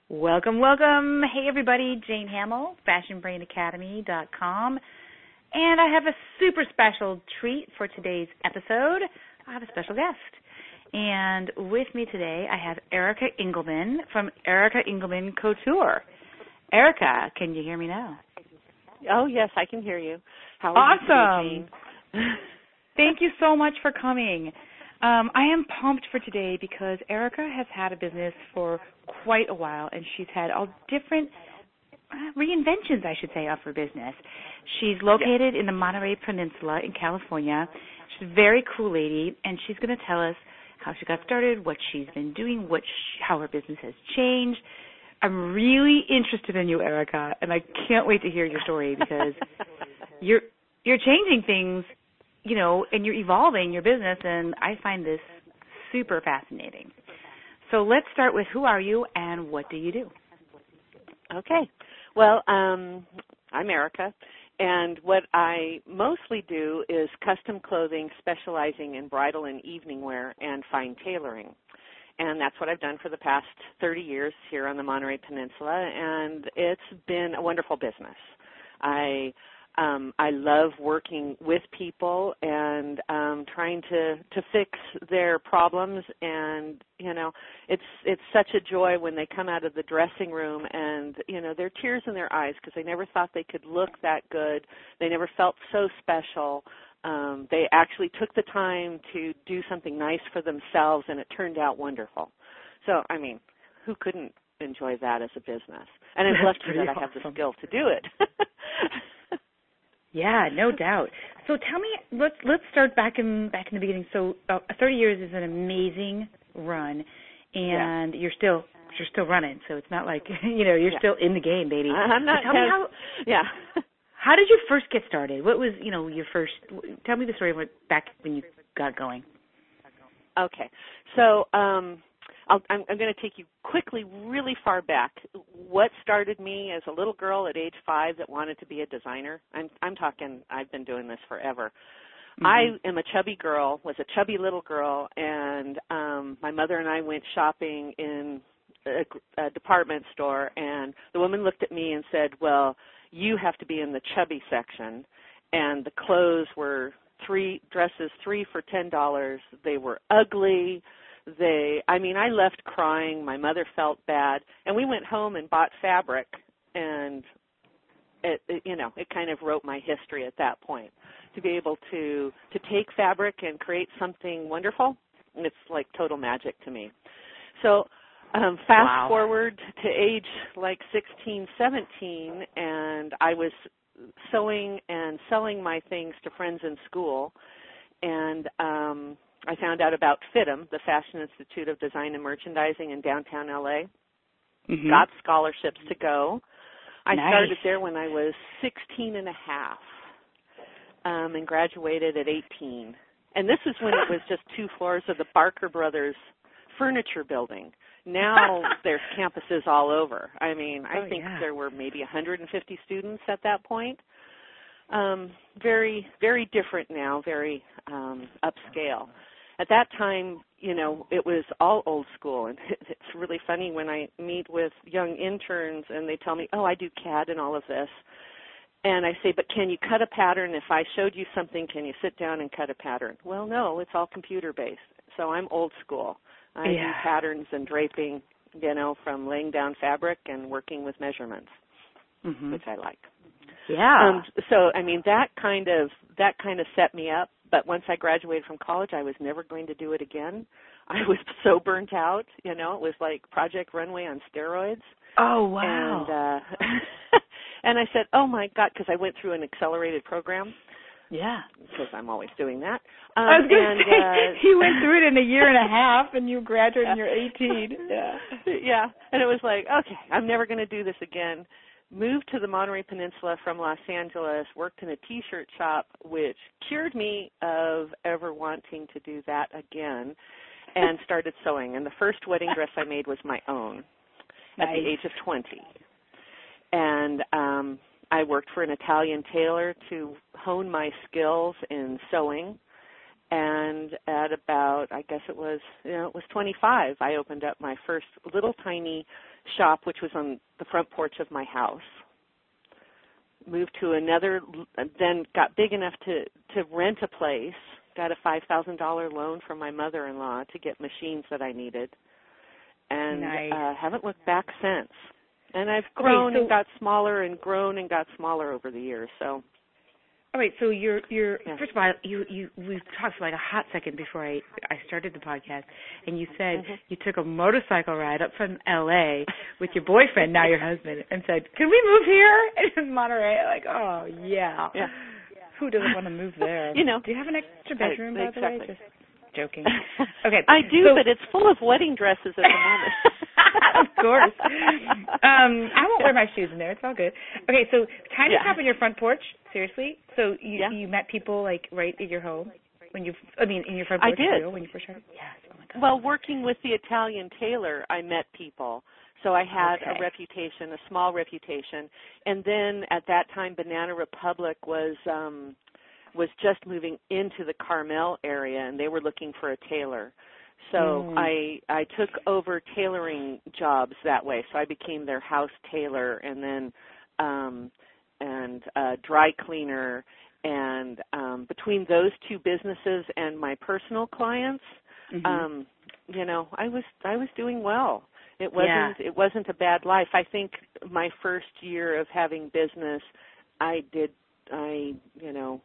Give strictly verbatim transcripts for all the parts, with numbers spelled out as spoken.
Welcome, welcome. Hey, everybody. Jane Hamill, fashion brain academy dot com. And I have a super special treat for today's episode. I have a special guest. And with me today, I have Erica Engelman from Erica Engelman Couture. Erica, can you hear me now? Oh, yes, I can hear you. How are awesome. you today, Jane? Thank you so much for coming. Um, I am pumped for today because Erica has had a business for quite a while, and she's had all different uh, reinventions, I should say, of her business. She's located yes. in the Monterey Peninsula in California. She's a very cool lady, and she's going to tell us how she got started, what she's been doing, what sh- how her business has changed. I'm really interested in you, Erica, and I can't wait to hear your story because you're you're changing things, you know, and you're evolving your business, and I find this super fascinating. So let's start with who are you and what do you do? Okay. Well, um, I'm Erica, and what I mostly do is custom clothing specializing in bridal and evening wear and fine tailoring. And that's what I've done for the past thirty years here on the Monterey Peninsula, and it's been a wonderful business. I Um, I love working with people and um, trying to, to fix their problems, and you know, it's it's such a joy when they come out of the dressing room and you know, there are tears in their eyes because they never thought they could look that good. They never felt so special. Um, they actually took the time to do something nice for themselves, and it turned out wonderful. So, I mean, who couldn't enjoy that as a business? And I'm lucky that I have the skill to do it. Yeah, no doubt. So tell me, let's let's start back in back in the beginning. So uh, thirty years is an amazing run, and yeah. you're still you're still running. So it's not like you know you're yeah. still in the game, baby. I'm not. So tell me how. Yeah. How did you first get started? What was you know your first? Tell me the story of what, back when you got going. Okay, so um, I'll, I'm, I'm going to take you quickly, really far back. What started me as a little girl at age five that wanted to be a designer? I'm, I'm talking, I've been doing this forever. Mm-hmm. I am a chubby girl, was a chubby little girl, and um, my mother and I went shopping in a, a department store, and the woman looked at me and said, well, you have to be in the chubby section, and the clothes were three dresses, three for ten dollars. They were ugly. They, I mean, I left crying. My mother felt bad, and we went home and bought fabric, and it, it, you know, it kind of wrote my history at that point. To be able to to take fabric and create something wonderful, it's like total magic to me. So um, fast wow. forward to age like sixteen, seventeen, and I was sewing and selling my things to friends in school, and um, I found out about FITM, the Fashion Institute of Design and Merchandising in downtown L A. Mm-hmm. Got scholarships to go. I nice. started there when I was sixteen and a half um, and graduated at eighteen. And this is when it was just two floors of the Barker Brothers furniture building. Now there's campuses all over. I mean, I oh, think yeah. there were maybe one hundred fifty students at that point. Um, very, very different now, very um, upscale. At that time, you know, it was all old school, and it's really funny when I meet with young interns and they tell me, oh, I do C A D and all of this. And I say, but can you cut a pattern? If I showed you something, can you sit down and cut a pattern? Well, no, it's all computer-based. So I'm old school. I yeah. do patterns and draping, you know, from laying down fabric and working with measurements, mm-hmm. which I like. Yeah. Um, so, I mean, that kind of that kind of set me up. But once I graduated from college, I was never going to do it again. I was so burnt out, you know. It was like Project Runway on steroids. Oh, wow. And, uh, and I said, oh, my God, because I went through an accelerated program. Yeah. Because I'm always doing that. Um, I was going and, to say, uh, you went through it in a year and a half, and you graduated when you're eighteen. Yeah. Yeah. And it was like, okay, I'm never going to do this again. Moved to the Monterey Peninsula from Los Angeles, worked in a T-shirt shop, which cured me of ever wanting to do that again, and started sewing. And the first wedding dress I made was my own nice. at the age of twenty. And um, I worked for an Italian tailor to hone my skills in sewing. And at about, I guess it was, you know, it was twenty-five, I opened up my first little tiny shop, which was on the front porch of my house. Moved to another, then got big enough to, to rent a place. Got a five thousand dollars loan from my mother-in-law to get machines that I needed. And nice. uh, haven't looked back since. And I've grown okay, so, and got smaller and grown and got smaller over the years. So, all right. So you're you're yeah. first of all, you you we talked for like a hot second before I I started the podcast, and you said mm-hmm. you took a motorcycle ride up from L A with your boyfriend, now your husband, and said, "Can we move here in Monterey?" Like, oh yeah. Yeah. Who doesn't want to move there? You know. Do you have an extra bedroom, uh, by exactly. the way? Just joking. Okay. I do, so, but it's full of wedding dresses at the moment. Of course. Um, I won't wear my shoes in there. It's all good. Okay, so tiny yeah. shop on your front porch. Seriously? So you yeah. you met people like right at your home when you? I mean, in your front porch. I did. Too, when you first started. Yes. Oh my God. Well, working with the Italian tailor, I met people. So I had okay. a reputation, a small reputation, and then at that time, Banana Republic was. Um, was just moving into the Carmel area, and they were looking for a tailor. So mm. I I took over tailoring jobs that way. So I became their house tailor, and then um, and uh, dry cleaner. And um, between those two businesses and my personal clients, mm-hmm. um, you know, I was I was doing well. It wasn't yeah. it wasn't a bad life. I think my first year of having business, I did I you know.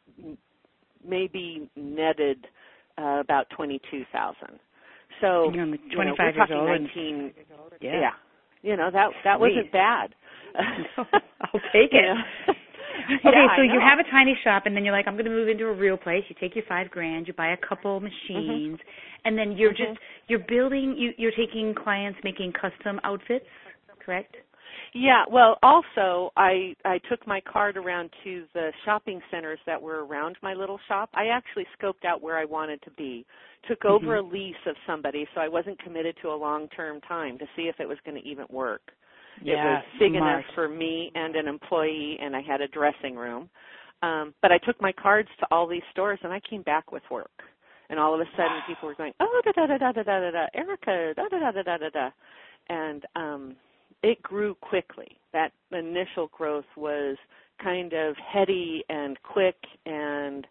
maybe netted uh, about twenty-two thousand. So, and you're only you know, twenty-five we're years talking old. nineteen. And, yeah. yeah. You know, that that Sweet. wasn't bad. No, I'll take it. You know? Okay, yeah, so I you know. have a tiny shop, and then you're like, I'm going to move into a real place. You take your five grand, you buy a couple machines, mm-hmm. and then you're mm-hmm. just you're building. You, you're taking clients making custom outfits, correct? Yeah, well, also, I I took my card around to the shopping centers that were around my little shop. I actually scoped out where I wanted to be, took over mm-hmm. a lease of somebody, so I wasn't committed to a long-term time to see if it was going to even work. Yeah, it was big smart. enough for me and an employee, and I had a dressing room. Um, but I took my cards to all these stores, and I came back with work. And all of a sudden, people were going, oh, da-da-da-da-da-da-da-da, Erica, da-da-da-da-da-da-da. And um, it grew quickly. That initial growth was kind of heady and quick, and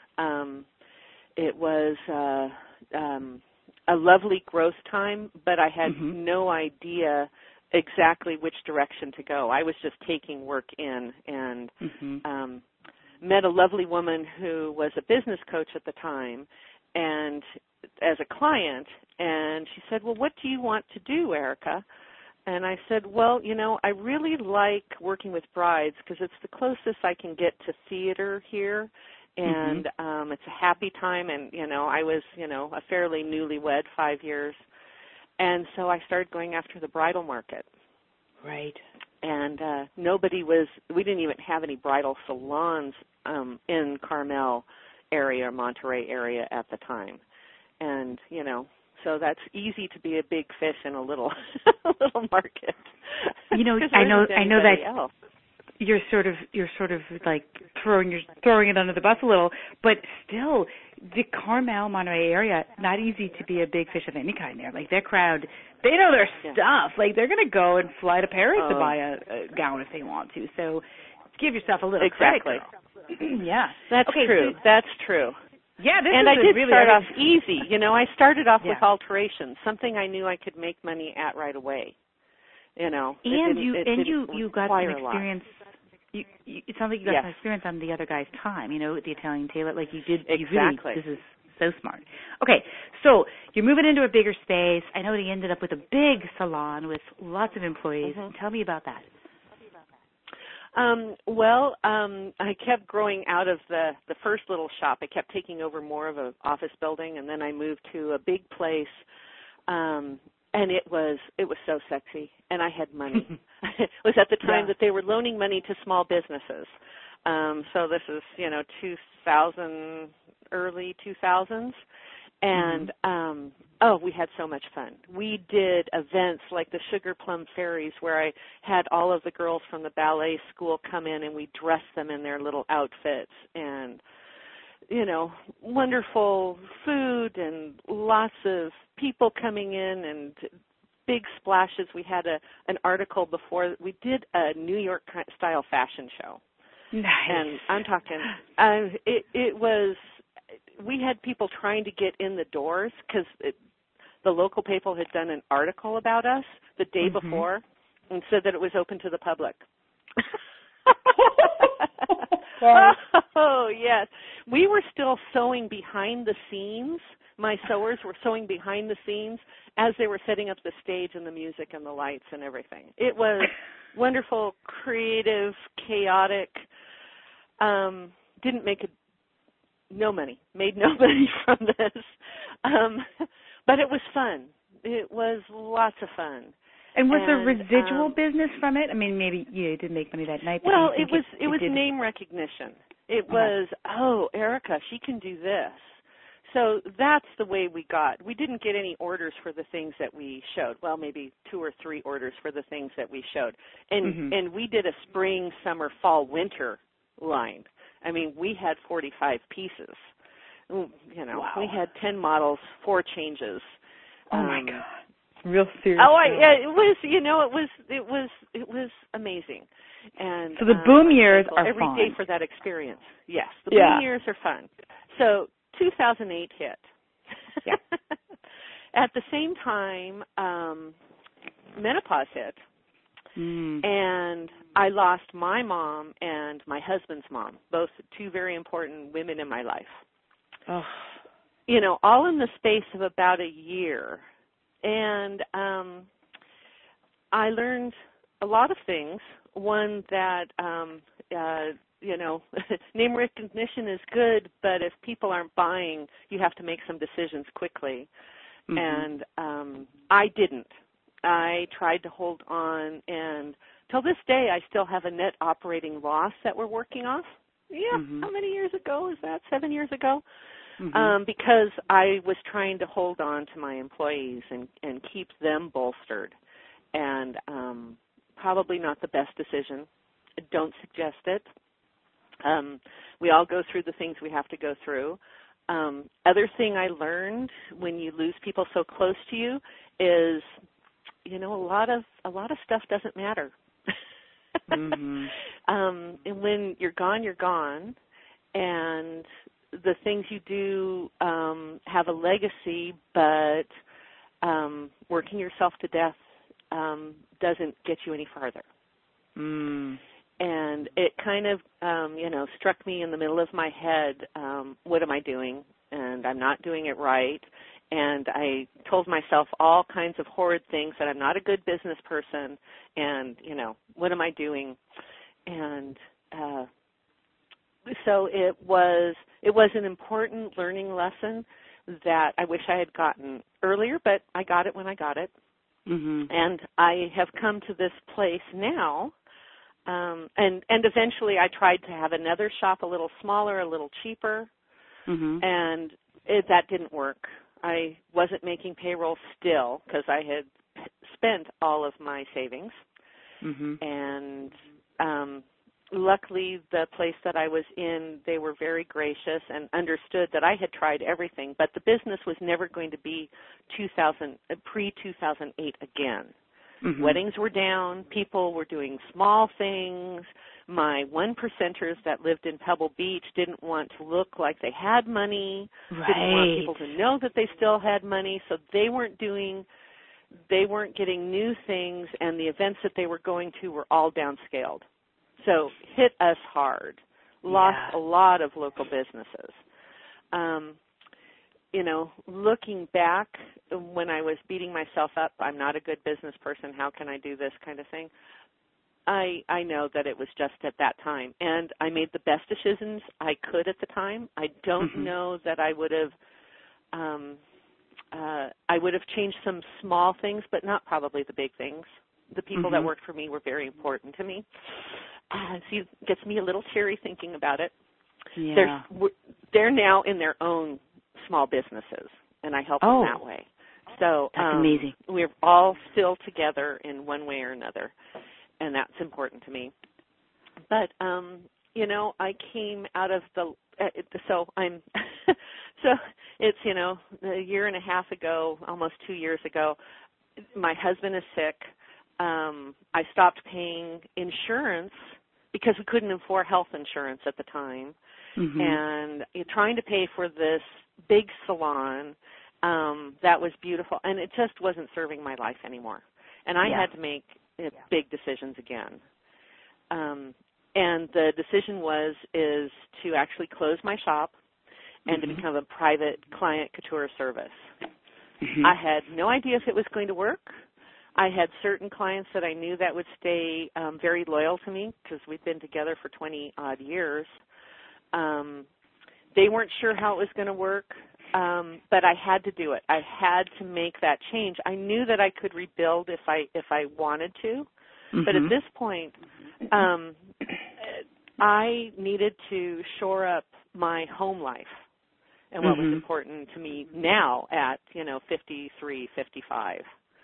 um, it was uh, um, a lovely growth time, but I had mm-hmm. no idea exactly which direction to go. I was just taking work in and mm-hmm. um, met a lovely woman who was a business coach at the time and as a client, and she said, well, what do you want to do, Erica? And I said, well, you know, I really like working with brides because it's the closest I can get to theater here, and mm-hmm. um, it's a happy time, and, you know, I was, you know, a fairly newlywed, five years. And so I started going after the bridal market. Right. And uh, nobody was, we didn't even have any bridal salons um, in Carmel area, Monterey area at the time. And, you know, so that's easy to be a big fish in a little a little market. You know, I know I know that else. you're sort of you're sort of like throwing your throwing it under the bus a little, but still the Carmel, Monterey area, not easy to be a big fish of any kind there. Like their crowd, they know their yeah. stuff. Like they're going to go and fly to Paris oh. to buy a, a gown if they want to. So give yourself a little exactly. credit, girl. Yeah, that's okay, true. So, that's true. Yeah, this and is I did really start I off easy. You know, I started off yeah. with alterations, something I knew I could make money at right away. You know, and it you it and you you got some experience. You, you, it sounds like you got yes. some experience on the other guy's time. You know, with the Italian tailor, like you did. Exactly. You really, this is so smart. Okay, so you're moving into a bigger space. I know that you ended up with a big salon with lots of employees. Mm-hmm. Tell me about that. Um, well, um, I kept growing out of the, the first little shop. I kept taking over more of an office building, and then I moved to a big place, um, and it was it was so sexy, and I had money. It was at the time yeah. that they were loaning money to small businesses. Um, so this is, you know, two thousand, early two thousands. And, mm-hmm. um, oh, we had so much fun. We did events like the Sugar Plum Fairies where I had all of the girls from the ballet school come in and we dressed them in their little outfits and, you know, wonderful food and lots of people coming in and big splashes. We had a an article before. We did a New York style fashion show. Nice. And I'm talking, uh, it, it was, we had people trying to get in the doors because the local paper had done an article about us the day mm-hmm. before and said that it was open to the public. Oh, yes. We were still sewing behind the scenes. My sewers were sewing behind the scenes as they were setting up the stage and the music and the lights and everything. It was wonderful, creative, chaotic. Um, didn't make a, no money, made no money from this. Um, but it was fun. It was lots of fun. And was and, there residual um, business from it? I mean, maybe you did make money that night. But well, it was it, it was it name recognition. It was, oh, Erica, she can do this. So that's the way we got. We didn't get any orders for the things that we showed. Well, maybe two or three orders for the things that we showed. And mm-hmm. and we did a spring, summer, fall, winter line. I mean, we had forty-five pieces. You know, wow. we had ten models, four changes. Oh um, my God. Real serious. Oh, I, yeah, it was. You know, it was. It was. It was amazing. And so the um, boom I'm years thankful are every fun. day for that experience. Yes, the yeah. boom years are fun. So two thousand eight hit. Yeah. At the same time, um, menopause hit, mm. and I lost my mom and my husband's mom, both two very important women in my life. Oh. You know, all in the space of about a year. And um, I learned a lot of things. One that, um, uh, you know, name recognition is good, but if people aren't buying, you have to make some decisions quickly. Mm-hmm. And um, I didn't. I tried to hold on, and till this day, I still have a net operating loss that we're working off. Yeah, mm-hmm. how many years ago is that? Seven years ago? Mm-hmm. Um, because I was trying to hold on to my employees and, and keep them bolstered. And um, probably not the best decision. Don't suggest it. Um, we all go through the things we have to go through. Um, other thing I learned when you lose people so close to you is, you know, a lot of a lot of stuff doesn't matter. mm-hmm. um, and when you're gone, you're gone, and the things you do um, have a legacy, but um, working yourself to death um, doesn't get you any farther. Mm. And it kind of, um, you know, struck me in the middle of my head, um, what am I doing? And I'm not doing it right. And I told myself all kinds of horrid things, that I'm not a good business person, and, you know, what am I doing? And uh, so it was it was an important learning lesson that I wish I had gotten earlier, but I got it when I got it. Mm-hmm. And I have come to this place now, um, and, and eventually I tried to have another shop a little smaller, a little cheaper, mm-hmm. and it, that didn't work. I wasn't making payroll still because I had spent all of my savings. Mm-hmm. And um, luckily the place that I was in, they were very gracious and understood that I had tried everything, but the business was never going to be two thousand, pre two thousand eight again. Mm-hmm. Weddings were down. People were doing small things. My one percenters that lived in Pebble Beach didn't want to look like they had money, right. didn't want people to know that they still had money, so they weren't doing, they weren't getting new things, and the events that they were going to were all downscaled. So hit us hard. Lost yeah. a lot of local businesses. Um, you know, looking back, when I was beating myself up, I'm not a good business person, how can I do this kind of thing? I I know that it was just at that time. And I made the best decisions I could at the time. I don't mm-hmm. know that I would have um, uh, I would have changed some small things, but not probably the big things. The people mm-hmm. that worked for me were very important to me. Uh, see, it gets me a little teary thinking about it. Yeah. They're, they're now in their own small businesses, and I help oh, them that way. So that's um, amazing. We're all still together in one way or another, and that's important to me. But, um, you know, I came out of the, uh, so I'm, so it's, you know, a year and a half ago, almost two years ago, my husband is sick. Um, I stopped paying insurance because we couldn't afford health insurance at the time. Mm-hmm. And uh, trying to pay for this big salon um, that was beautiful, and it just wasn't serving my life anymore. And I yeah. had to make uh, yeah. big decisions again. Um, and the decision was is to actually close my shop and mm-hmm. to become a private client couture service. Mm-hmm. I had no idea if it was going to work. I had certain clients that I knew that would stay um, very loyal to me because we've been together for twenty-odd years. Um, they weren't sure how it was going to work, um, but I had to do it. I had to make that change. I knew that I could rebuild if I if I wanted to, mm-hmm. but at this point, um, I needed to shore up my home life and what mm-hmm. was important to me now at, you know, fifty-three, fifty-five.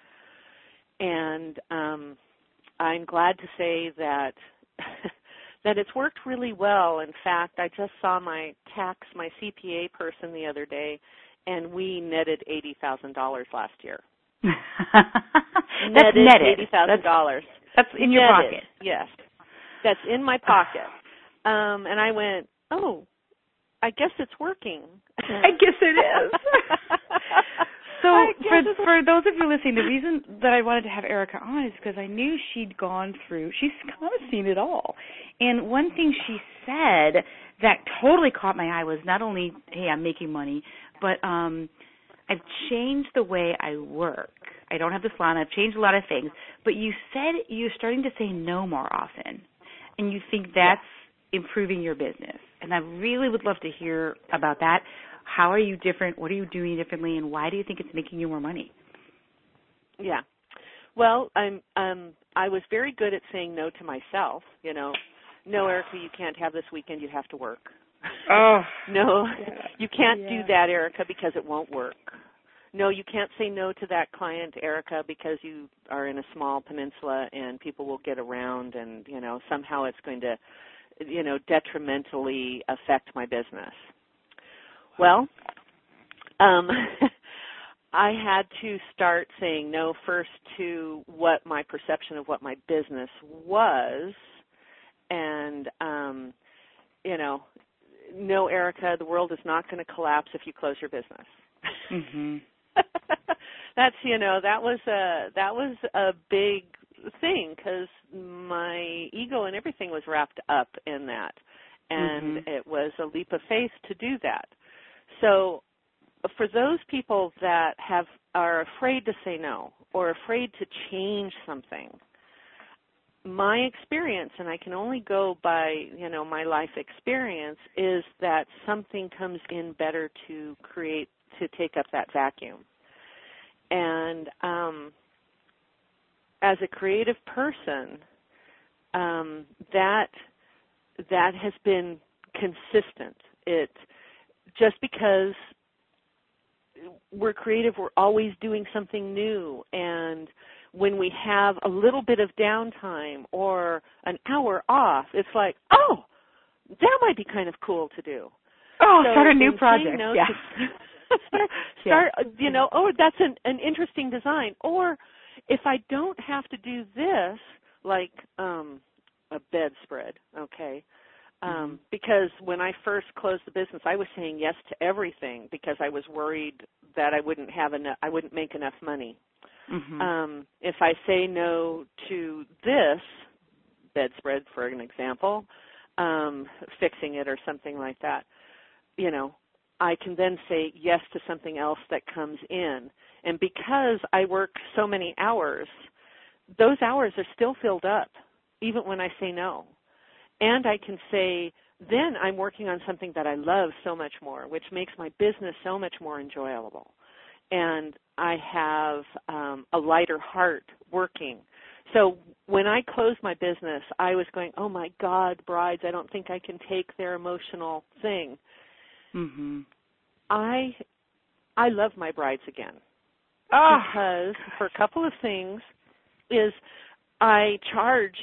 And um, I'm glad to say that that it's worked really well. In fact, I just saw my tax, my C P A person the other day, and we netted eighty thousand dollars last year. That's netted, netted. eighty thousand dollars. That's, that's in your netted, pocket. Yes. That's in my pocket. Um, and I went, oh, I guess it's working. I guess it is. So for for those of you listening, the reason that I wanted to have Erica on is because I knew she'd gone through, she's kind of seen it all. And one thing she said that totally caught my eye was not only, hey, I'm making money, but um, I've changed the way I work. I don't have the salon. I've changed a lot of things. But you said you're starting to say no more often, and you think that's improving your business. And I really would love to hear about that. How are you different? What are you doing differently? And why do you think it's making you more money? Yeah. Well, I'm um I was very good at saying no to myself, you know. No, Erica, you can't have this weekend, you have to work. Oh. No, yeah. you can't yeah. do that, Erica, because it won't work. No, you can't say no to that client, Erica, because you are in a small peninsula and people will get around and, you know, somehow it's going to, you know, detrimentally affect my business. Well, um, I had to start saying no first to what my perception of what my business was, and, um, you know, no, Erica, the world is not going to collapse if you close your business. Mm-hmm. That's, you know, that was a that was a big thing because my ego and everything was wrapped up in that, and mm-hmm. it was a leap of faith to do that. So for those people that have are afraid to say no or afraid to change something, my experience, and I can only go by, you know, my life experience, is that something comes in better to create, to take up that vacuum. And um, as a creative person, um, that that has been consistent. It just because we're creative, we're always doing something new. And when we have a little bit of downtime or an hour off, it's like, oh, that might be kind of cool to do. Oh, so start a new project. No yeah. To, start, start yeah. you know, oh, that's an, an interesting design. Or if I don't have to do this, like um, a bedspread, okay, Um, mm-hmm. because when I first closed the business, I was saying yes to everything because I was worried that I wouldn't have enough, I wouldn't make enough money. Mm-hmm. Um, if I say no to this bedspread, for an example, um, fixing it or something like that, you know, I can then say yes to something else that comes in. And because I work so many hours, those hours are still filled up, even when I say no. And I can say, then I'm working on something that I love so much more, which makes my business so much more enjoyable. And I have um, a lighter heart working. So when I closed my business, I was going, oh, my God, brides, I don't think I can take their emotional thing. Mm-hmm. I I love my brides again. Oh. Because for a couple of things is I charge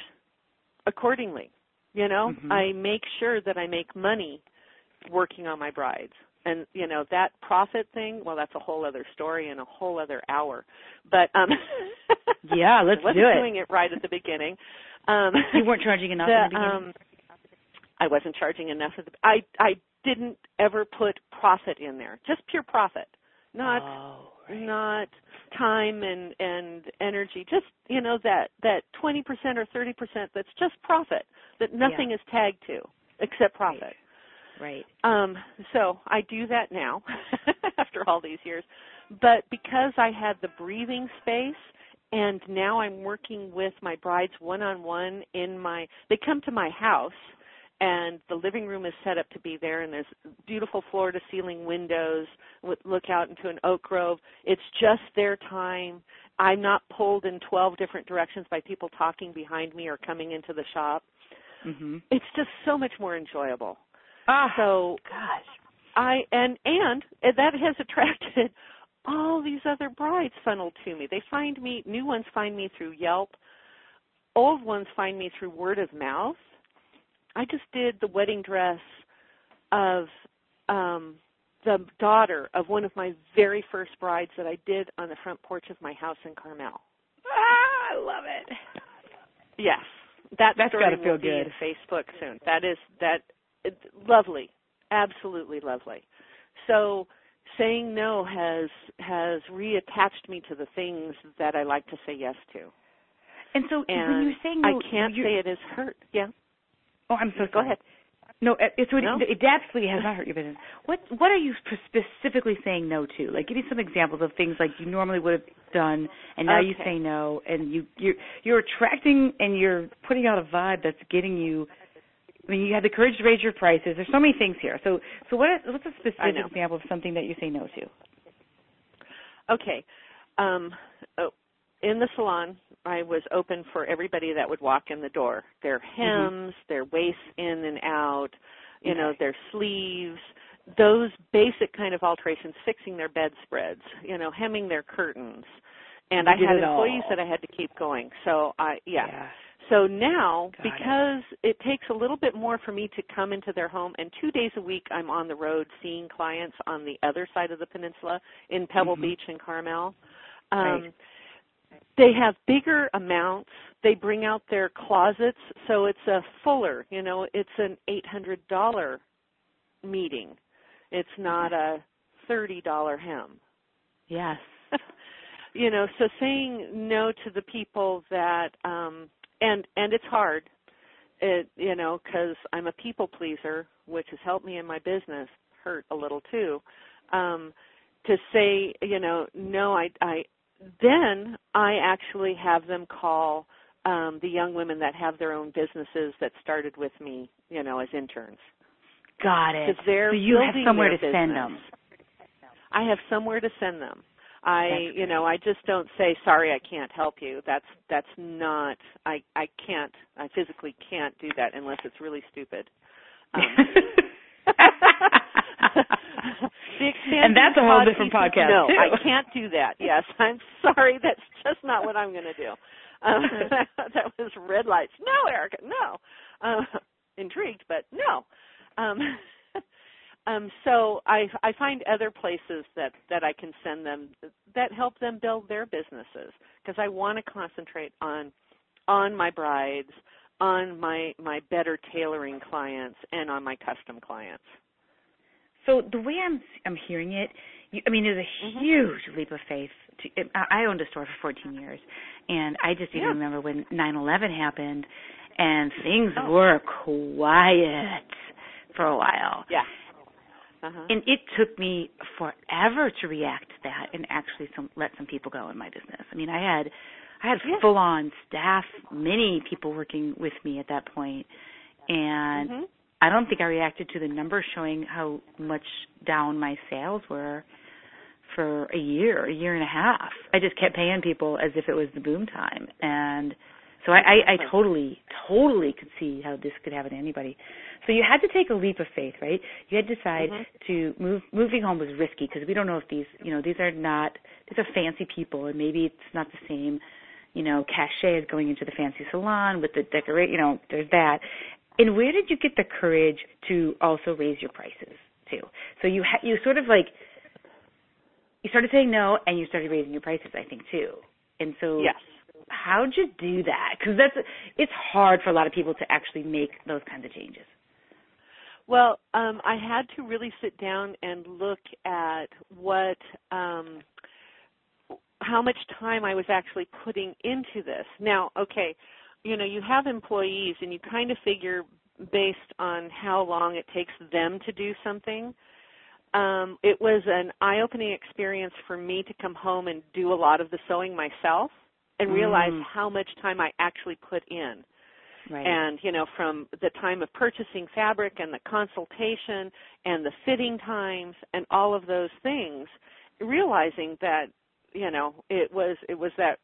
accordingly. You know, mm-hmm. I make sure that I make money working on my brides. And, you know, that profit thing, well, that's a whole other story and a whole other hour. But um, yeah, let's I wasn't do it. doing it right at the beginning. Um, you weren't charging enough the, in the beginning? Um, I wasn't charging enough. At the, I, I didn't ever put profit in there, just pure profit, not oh, right. not time and, and energy, just, you know, that, that twenty percent or thirty percent that's just profit, that nothing yeah. is tagged to except profit. Right. Right. Um, so I do that now after all these years. But because I had the breathing space and now I'm working with my brides one-on-one in my, they come to my house and the living room is set up to be there and there's beautiful floor-to-ceiling windows with look out into an oak grove. It's just their time. I'm not pulled in twelve different directions by people talking behind me or coming into the shop. Mm-hmm. It's just so much more enjoyable. Ah, so gosh, I and and that has attracted all these other brides funneled to me. They find me, new ones find me through Yelp, old ones find me through word of mouth. I just did the wedding dress of um, the daughter of one of my very first brides that I did on the front porch of my house in Carmel. Ah, I love it. Yes, that That's story gotta feel will be good. in Facebook soon. That is that. It's lovely, absolutely lovely. So saying no has has reattached me to the things that I like to say yes to. And so and when you're saying no, I can't you're... say it has hurt. Yeah. Oh, I'm so Go sorry. ahead. No, it, so it, no? it absolutely has not hurt your business. What What are you specifically saying no to? Like, give me some examples of things like you normally would have done, and now okay. you say no, and you you're, you're attracting and you're putting out a vibe that's getting you. I mean, you had the courage to raise your prices. There's so many things here. So, so what? Is, what's a specific example of something that you say no to? Okay. Um, oh, in the salon, I was open for everybody that would walk in the door. Their hems, mm-hmm. their waists in and out, you okay. know, their sleeves, those basic kind of alterations, fixing their bedspreads, you know, hemming their curtains. And you I had employees all. that I had to keep going. So I, yeah. yeah. So now, Got because it. it takes a little bit more for me to come into their home, and two days a week I'm on the road seeing clients on the other side of the peninsula in Pebble mm-hmm. Beach and Carmel. Um, right. They have bigger amounts. They bring out their closets, so it's a fuller, you know, it's an eight hundred dollars meeting. It's not a thirty dollars hem. Yes. You know, so saying no to the people that, um, and and it's hard, it, you know, because I'm a people pleaser, which has helped me in my business, hurt a little too, um, to say, you know, no, I, I, then I actually have them call um, the young women that have their own businesses that started with me, you know, as interns. Got it. Because they're so you have somewhere to business. send them. I have somewhere to send them. I, That's you know, I just don't say, sorry, I can't help you. That's that's not, I, I can't, I physically can't do that unless it's really stupid. Um, and that's a whole different podcast, no, too. I can't do that. Yes, I'm sorry. That's just not what I'm going to do. Um, that was red lights. No, Erica, no. Uh, intrigued, but no. Um, um, so I, I find other places that, that I can send them that help them build their businesses because I want to concentrate on on my brides, on my, my better tailoring clients, and on my custom clients. So the way I'm I'm hearing it, you, I mean, there's a mm-hmm. huge leap of faith. To, it, I owned a store for fourteen years, and I just even yeah. remember when nine eleven happened, and things oh. were quiet for a while. Yeah. Uh-huh. And it took me forever to react to that and actually some, let some people go in my business. I mean, I had I had yeah. full-on staff, many people working with me at that point, and mm-hmm. I don't think I reacted to the numbers showing how much down my sales were for a year, a year and a half. I just kept paying people as if it was the boom time. And so I, I, I totally, totally could see how this could happen to anybody. So you had to take a leap of faith, right? You had to decide mm-hmm. to move. Moving home was risky because we don't know if these, you know, these are not, these are fancy people, and maybe it's not the same, you know, cachet as going into the fancy salon with the decorate, you know, there's that. And where did you get the courage to also raise your prices? too. So you ha- you sort of like, you started saying no and you started raising your prices, I think, too. And so yes. how'd you do that? Because that's, it's hard for a lot of people to actually make those kinds of changes. Well, um, I had to really sit down and look at what, um, how much time I was actually putting into this. Now, okay, you know, you have employees and you kind of figure based on how long it takes them to do something. Um, it was an eye-opening experience for me to come home and do a lot of the sewing myself and realize Mm. how much time I actually put in. Right. And, you know, from the time of purchasing fabric and the consultation and the fitting times and all of those things, realizing that, you know, it was it was that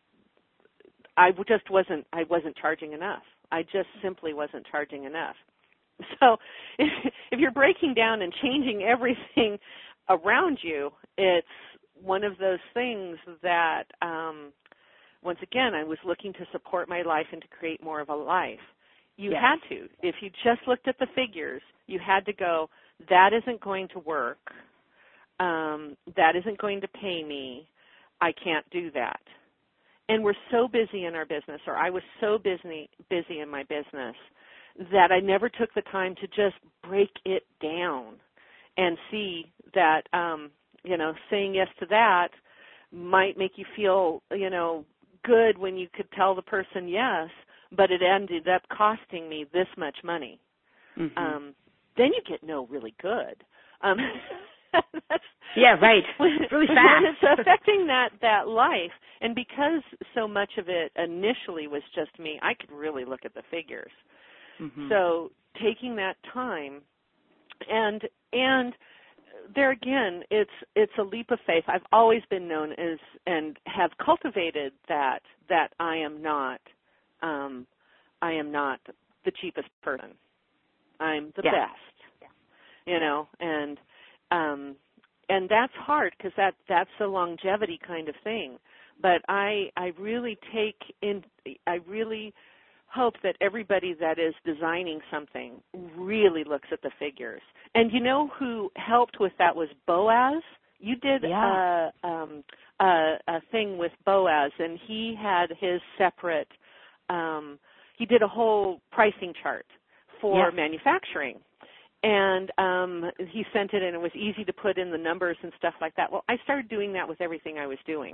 I just wasn't I wasn't charging enough. I just simply wasn't charging enough. So if, if you're breaking down and changing everything around you, it's one of those things that um, once again, I was looking to support my life and to create more of a life. You yes. had to. If you just looked at the figures, you had to go, that isn't going to work. Um, that isn't going to pay me. I can't do that. And we're so busy in our business, or I was so busy, busy in my business, that I never took the time to just break it down and see that, um, you know, saying yes to that might make you feel, you know, good when you could tell the person yes, but it ended up costing me this much money. Mm-hmm. Um, then you get no really good. Um, that's, yeah, right. When, really fast. When it's affecting that, that life, and because so much of it initially was just me, I could really look at the figures. Mm-hmm. So taking that time, and and there again, it's it's a leap of faith. I've always been known as and have cultivated that that I am not um, I am not the cheapest person. I'm the yeah. best, you know, and um, and that's hard because that that's a longevity kind of thing. But I I really take in I really hope that everybody that is designing something really looks at the figures. And you know who helped with that was Boaz. You did yeah. a, um, a, a thing with Boaz, and he had his separate, um, he did a whole pricing chart for yes. manufacturing. And um, he sent it, and it was easy to put in the numbers and stuff like that. Well, I started doing that with everything I was doing.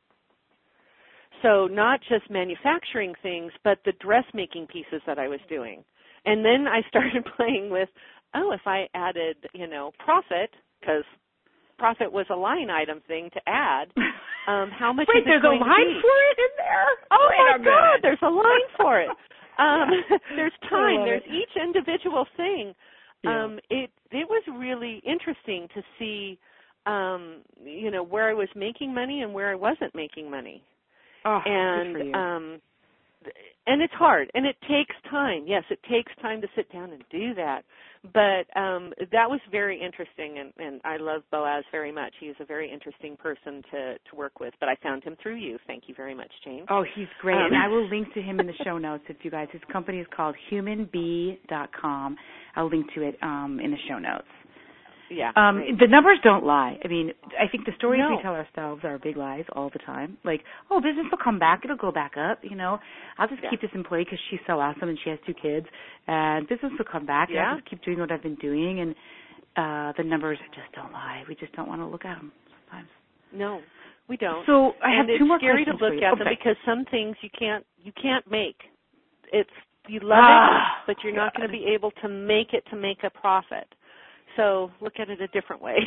So not just manufacturing things, but the dressmaking pieces that I was doing. And then I started playing with, oh, if I added, you know, profit, because profit was a line item thing to add, um, how much Wait, is it there's going a line to be? for it in there? Oh, Wait my God, there's a line for it. Um, yeah. There's time. There's it. each individual thing. Yeah. Um, it it was really interesting to see, um, you know, where I was making money and where I wasn't making money. Oh, and good for you. um and it's hard and it takes time. Yes, it takes time to sit down and do that. But um that was very interesting, and, and I love Boaz very much. He's a very interesting person to, to work with. But I found him through you. Thank you very much, James. Oh, he's great. Um, and I will link to him in the show notes if you guys. His company is called human bee dot com. I'll link to it um in the show notes. Yeah. Um, great. the numbers don't lie. I mean, I think the stories No. we tell ourselves are big lies all the time. Like, oh, business will come back. It'll go back up. You know, I'll just Yeah. keep this employee because she's so awesome and she has two kids. And business will come back. Yeah. I'll just keep doing what I've been doing. And uh, the numbers just don't lie. We just don't want to look at them sometimes. No, we don't. So I have and two more it's scary to questions look for you. at Okay. them because some things you can't you can't make. It's you love Ah, it, but you're not going to be able to make it to make a profit. So look at it a different way.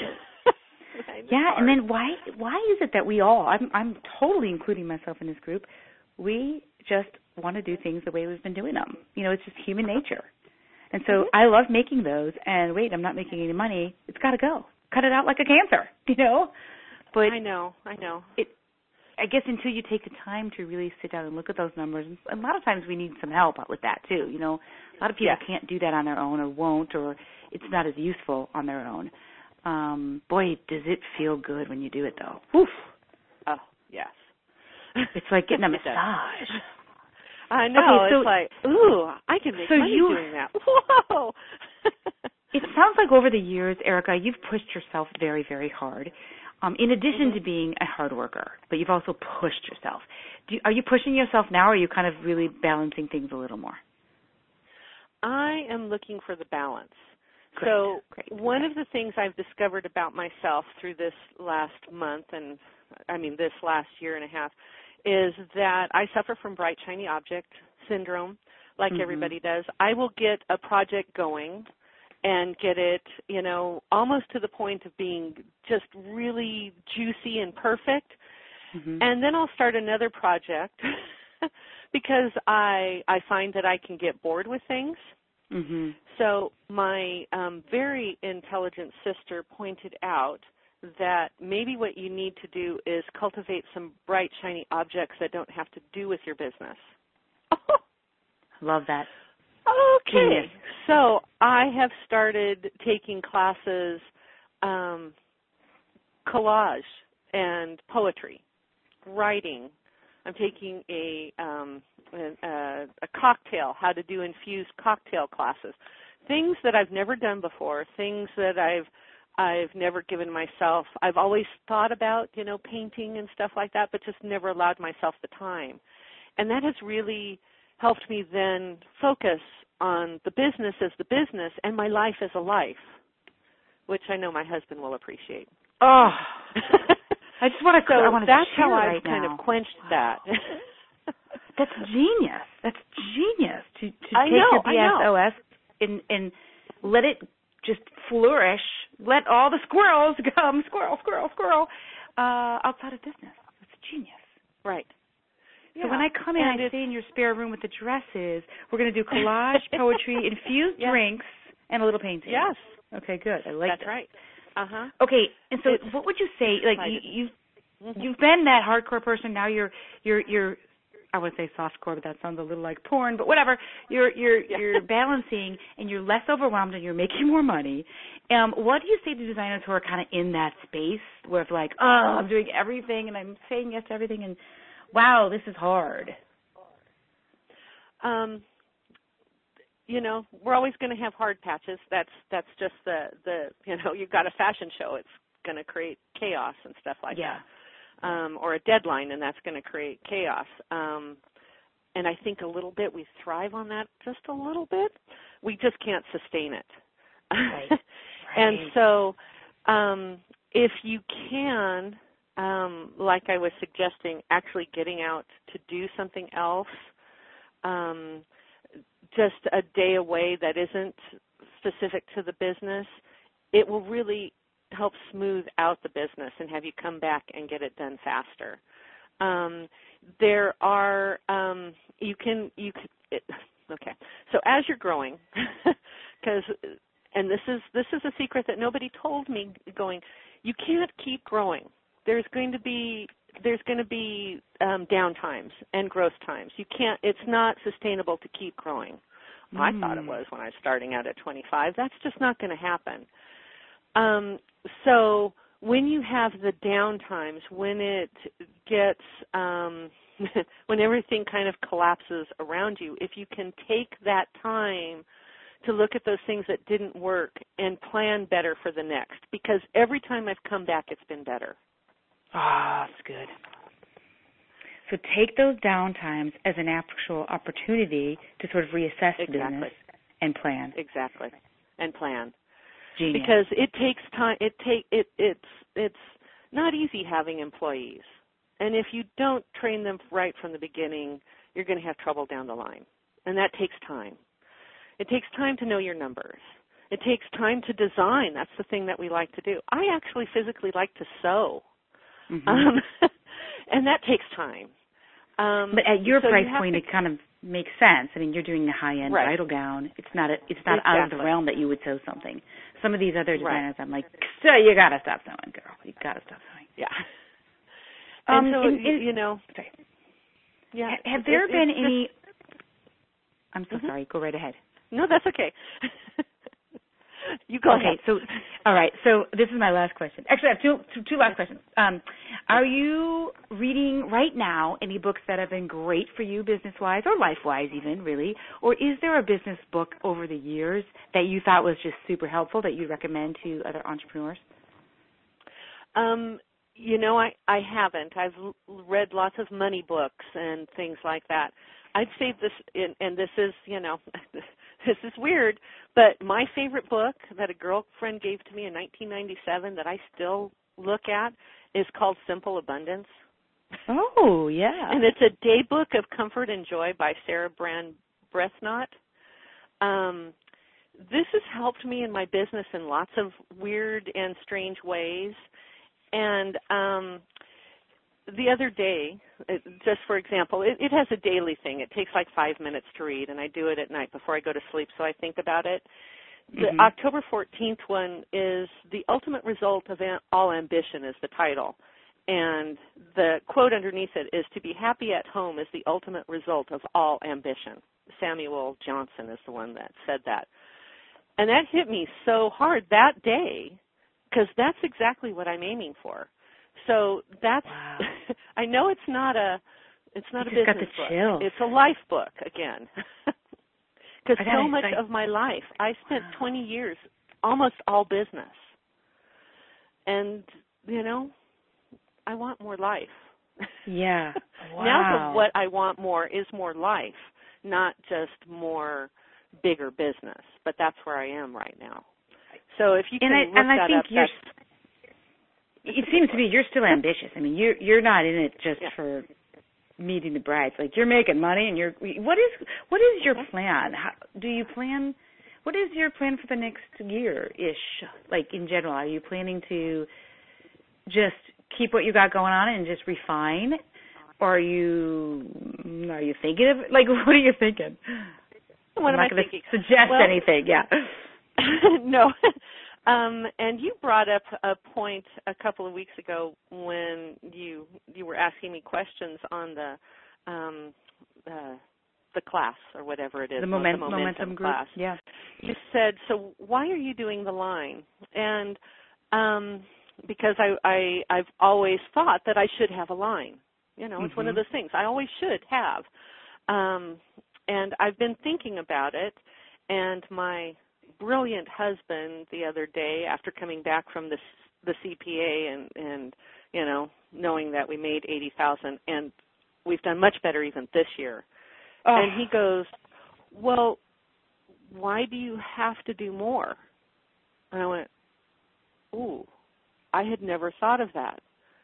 Yeah, and then why why is it that we all, I'm I'm totally including myself in this group, we just want to do things the way we've been doing them. You know, it's just human nature. And so mm-hmm. I love making those, and wait, I'm not making any money. It's got to go. Cut it out like a cancer, you know? But I know, I know. It, I guess until you take the time to really sit down and look at those numbers, and a lot of times we need some help out with that too, you know? A lot of people Yeah. can't do that on their own or won't, or it's not as useful on their own. Um, boy, does it feel good when you do it, though. Woof. Oh, yes. It's like getting a massage. I know. Okay, so, it's like, ooh, I can make so money you, doing that. Whoa. it sounds like over the years, Erica, you've pushed yourself very, very hard. Um, in addition mm-hmm. to being a hard worker, but you've also pushed yourself. Do you, are you pushing yourself now, or are you kind of really balancing things a little more? I am looking for the balance. Great, so great, one okay. of the things I've discovered about myself through this last month and, I mean, this last year and a half is that I suffer from bright, shiny object syndrome like mm-hmm. everybody does. I will get a project going and get it, you know, almost to the point of being just really juicy and perfect. Mm-hmm. And then I'll start another project because I I find that I can get bored with things. Mm-hmm. So my um, very intelligent sister pointed out that maybe what you need to do is cultivate some bright, shiny objects that don't have to do with your business. Love that. Okay. Genius. So I have started taking classes, um, collage and poetry, writing. I'm taking a, um, a, a cocktail, how to do infused cocktail classes, things that I've never done before, things that I've I've never given myself. I've always thought about, you know, painting and stuff like that, but just never allowed myself the time. And that has really helped me then focus on the business as the business and my life as a life, which I know my husband will appreciate. Oh, I just want to. So I want to that's share how I've right kind now. of quenched that. That's genius. That's genius to to I take know, your B S O S and and let it just flourish. Let all the squirrels come, squirrel, squirrel, squirrel, uh, outside of business. That's genius. Right. So Yeah. when I come in, and I stay in your spare room with the dresses. We're going to do collage, poetry, infused yes. drinks, and a little painting. Yes. Okay, good. I like That's this. right. Uh-huh. Okay, and so It's what would you say? Like you, excited. you've Mm-hmm. you've been that hardcore person. Now you're you're you're. I would say softcore, but that sounds a little like porn. But whatever. You're you're Yeah. you're balancing, and you're less overwhelmed, and you're making more money. Um, what do you say to designers who are kind of in that space where it's like, oh, I'm doing everything, and I'm saying yes to everything, and wow, this is hard. Um, you know, we're always going to have hard patches. That's that's just the the you know, you've got a fashion show. It's going to create chaos and stuff like Yeah. that. Um, or a deadline, and that's going to create chaos. Um, and I think a little bit we thrive on that just a little bit. We just can't sustain it. Right. And Right. so um, if you can, um, like I was suggesting, actually getting out to do something else, um, just a day away that isn't specific to the business, it will really help smooth out the business and have you come back and get it done faster. Um, there are um, you can you can, it, okay. So as you're growing, because and this is this is a secret that nobody told me going, you can't keep growing. There's going to be there's going to be um, down times and growth times. You can't. It's not sustainable to keep growing. Mm. I thought it was when I was starting out at twenty-five. That's just not going to happen. Um, so when you have the down times, when it gets, um, when everything kind of collapses around you, if you can take that time to look at those things that didn't work and plan better for the next, because every time I've come back, it's been better. Ah, that's good. So take those down times as an actual opportunity to sort of reassess Exactly. business and plan. Exactly. And plan. Genius. Because it takes time. It take it. It's it's not easy having employees, and if you don't train them right from the beginning, you're going to have trouble down the line, and that takes time. It takes time to know your numbers. It takes time to design. That's the thing that we like to do. I actually physically like to sew, mm-hmm. um, and that takes time. Um, but at your so price you point, to, it kind of makes sense. I mean, you're doing a high-end right. bridal gown. It's not a, it's not exactly. out of the realm that you would sew something. Some of these other designers, right. I'm like, so you got to stop sewing, girl. You got to stop sewing. Yeah. Um, and so, and, and, you know. Sorry. Yeah. Ha- have it, there it, been just, any? I'm so mm-hmm. sorry. Go right ahead. No, that's okay. You go okay, ahead. so, all right, so this is my last question. Actually, I have two, two, two last questions. Um, are you reading right now any books that have been great for you business-wise or life-wise even, really? Or is there a business book over the years that you thought was just super helpful that you'd recommend to other entrepreneurs? Um, you know, I, I haven't. I've l- read lots of money books and things like that. I'd say this, and, and this is, you know, this is weird, but my favorite book that a girlfriend gave to me in nineteen ninety-seven that I still look at is called Simple Abundance. Oh, yeah. And it's a day book of comfort and joy by Sarah Brand Bresnott. Um, this has helped me in my business in lots of weird and strange ways. And um, the other day, it, just for example, it, it has a daily thing. It takes like five minutes to read, and I do it at night before I go to sleep, so I think about it. The Mm-hmm. October fourteenth one is The Ultimate Result of All Ambition is the title. And the quote underneath it is, to be happy at home is the ultimate result of all ambition. Samuel Johnson is the one that said that. And that hit me so hard that day, because that's exactly what I'm aiming for. So that's, Wow. I know it's not a, it's not you a just got business the book. chills. It's a life book again. Because I gotta so much say- of my life, I spent wow. twenty years, almost all business. And, you know, I want more life. Yeah. Wow. Now the what I want more is more life, not just more bigger business. But that's where I am right now. So if you can and I, look and I that think up, you're, that's, it seems to me you're still ambitious. I mean, you're you're not in it just yeah. for meeting the brides. Like, you're making money, and you're. What is what is your plan? How, do you plan? What is your plan for the next year ish? Like, in general, are you planning to just keep what you got going on and just refine, or are you are you thinking of like what are you thinking? What I'm am not I going to thinking? suggest Well, anything. Yeah. no. Um, and you brought up a point a couple of weeks ago when you you were asking me questions on the um, uh, the class or whatever it is, The, mo- moment, the momentum, momentum group. class. Yeah. You said, so why are you doing the line? And um, because I, I I've always thought that I should have a line. You know, it's Mm-hmm. one of those things I always should have. Um, and I've been thinking about it, and my brilliant husband the other day, after coming back from the the C P A and and you know knowing that we made eighty thousand and we've done much better even this year, Oh. and he goes, well, why do you have to do more? And I went, ooh, I had never thought of that.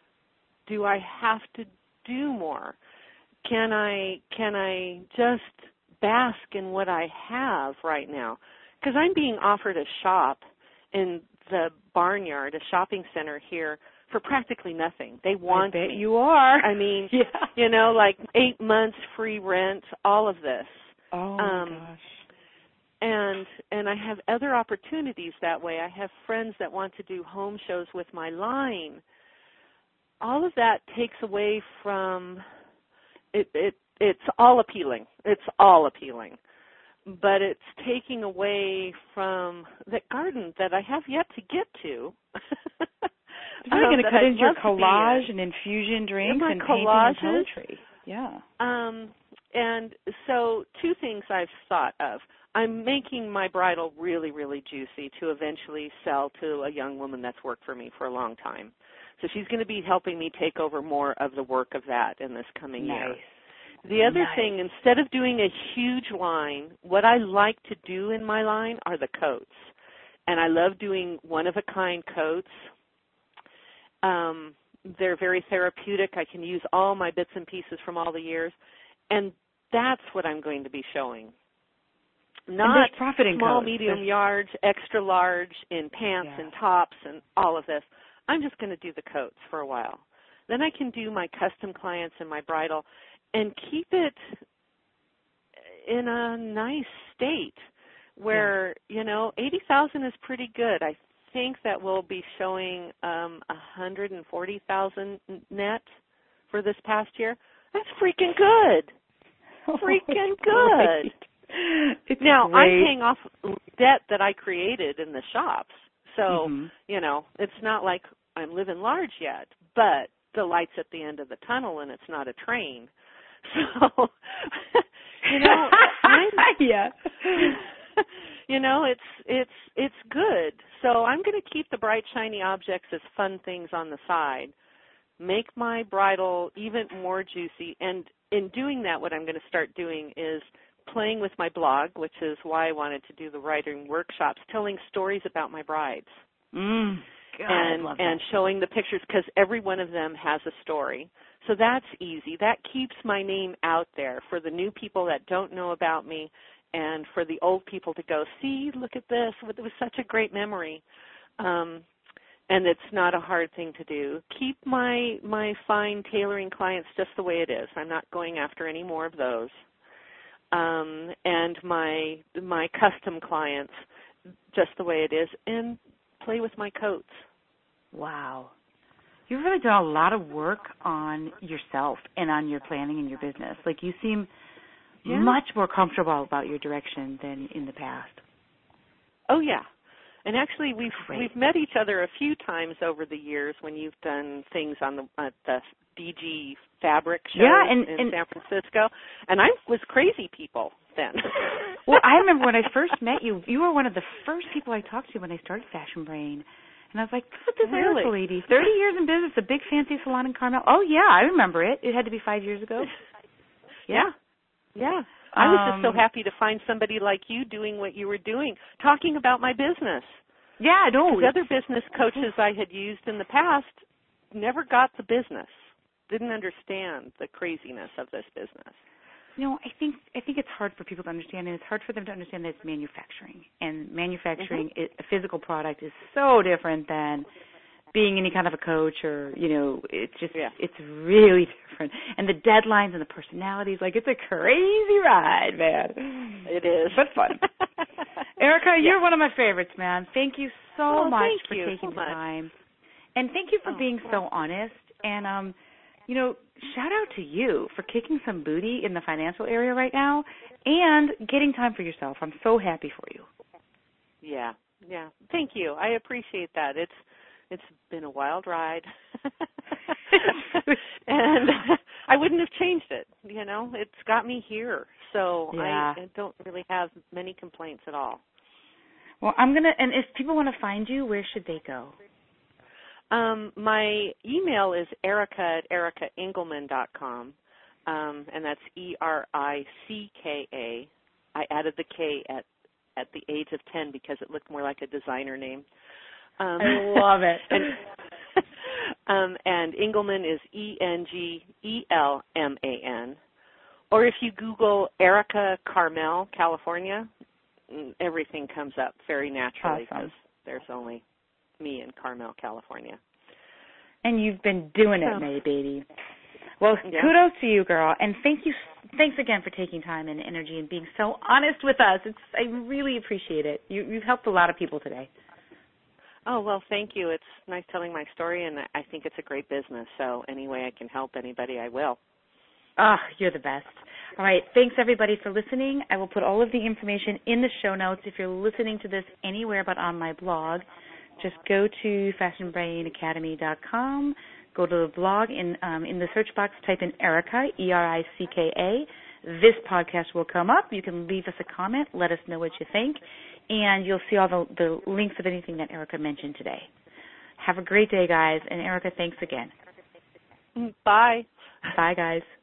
Do I have to do more? Can I can I just bask in what I have right now? Because I'm being offered a shop in the Barnyard, a shopping center here, for practically nothing. They want I bet me. you are. I mean, yeah. you know, like eight months free rent, all of this. Oh my um, gosh. And and I have other opportunities that way. I have friends that want to do home shows with my line. All of that takes away from it. It it's all appealing. It's all appealing. But it's taking away from that garden that I have yet to get to. You're really um, going to cut into your love to be collage in. and infusion drinks my and painting collages, and poetry. Yeah. Um, and so two things I've thought of. I'm making my bridal really, really juicy to eventually sell to a young woman that's worked for me for a long time. So she's going to be helping me take over more of the work of that in this coming Nice. year. The other nice. thing, instead of doing a huge line, what I like to do in my line are the coats. And I love doing one-of-a-kind coats. Um, they're very therapeutic. I can use all my bits and pieces from all the years. And that's what I'm going to be showing. Not small, codes. medium, There's... yards, extra large in pants yeah. and tops and all of this. I'm just going to do the coats for a while. Then I can do my custom clients and my bridal and keep it in a nice state where, yeah. you know, eighty thousand is pretty good. I think that we'll be showing um, one hundred forty thousand net for this past year. That's freaking good. Freaking good. It's now, great. I'm paying off debt that I created in the shops. So, mm-hmm. you know, it's not like I'm living large yet, but the light's at the end of the tunnel and it's not a train. So, you know, I'm, yeah. you know, it's it's it's good. So I'm going to keep the bright, shiny objects as fun things on the side, make my bridal even more juicy, and in doing that, what I'm going to start doing is playing with my blog, which is why I wanted to do the writing workshops, telling stories about my brides. Mm, God, and I love and that. showing the pictures, because every one of them has a story. So that's easy. That keeps my name out there for the new people that don't know about me, and for the old people to go, see, look at this. It was such a great memory. Um, and it's not a hard thing to do. Keep my my fine tailoring clients just the way it is. I'm not going after any more of those. Um, and my my custom clients just the way it is, and play with my coats. Wow. You've really done a lot of work on yourself and on your planning and your business. Like, you seem Yeah. much more comfortable about your direction than in the past. Oh, yeah. And actually, we've Great. we've met each other a few times over the years when you've done things on the at the D G Fabric show yeah, and, in and San Francisco, and I was crazy people then. Well, I remember when I first met you, you were one of the first people I talked to when I started Fashion Brain. And I was like, look at this Really? Erica lady, thirty years in business, a big fancy salon in Carmel. Oh, yeah, I remember it. It had to be five years ago. Yeah. Yeah. I was just so Um, happy to find somebody like you doing what you were doing, talking about my business. Yeah, no. Because other business coaches I had used in the past never got the business, didn't understand the craziness of this business. You know, I think I think it's hard for people to understand, and it's hard for them to understand that it's manufacturing. And manufacturing, Mm-hmm. it, a physical product, is so different than being any kind of a coach, or, you know, it's just, Yeah. it's really different. And the deadlines and the personalities, like, it's a crazy ride, man. It is. But fun. Erica, Yeah. you're one of my favorites, man. Thank you so Oh, much thank for you taking so the much. time. And thank you for Oh, being well. so honest. And, um, you know, shout out to you for kicking some booty in the financial area right now and getting time for yourself. I'm so happy for you. Yeah, yeah. Thank you. I appreciate that. It's it's been a wild ride. And I wouldn't have changed it, you know. It's got me here. So Yeah. I, I don't really have many complaints at all. Well, I'm going to, and if people want to find you, where should they go? Um, my email is Erica at erica engelman dot com, um, and that's E R I C K A. I added the K at at the age of ten because it looked more like a designer name. Um, I love it. and, um, and Engelman is E N G E L M A N. Or if you Google Erica Carmel, California, everything comes up very naturally because Awesome. there's only me in Carmel, California. And you've been doing it, So, May, baby. Well, yeah. kudos to you, girl, and thank you. Thanks again for taking time and energy and being so honest with us. It's I really appreciate it. You, you've helped a lot of people today. Oh, well, thank you. It's nice telling my story, and I think it's a great business. So any way I can help anybody, I will. Ah, oh, you're the best. All right, thanks everybody for listening. I will put all of the information in the show notes. If you're listening to this anywhere but on my blog, just go to fashion brain academy dot com. Go to the blog, in um, in the search box, type in Erica, E R I C K A. This podcast will come up. You can leave us a comment. Let us know what you think. And you'll see all the, the links of anything that Erica mentioned today. Have a great day, guys. And Erica, thanks again. Bye. Bye, guys.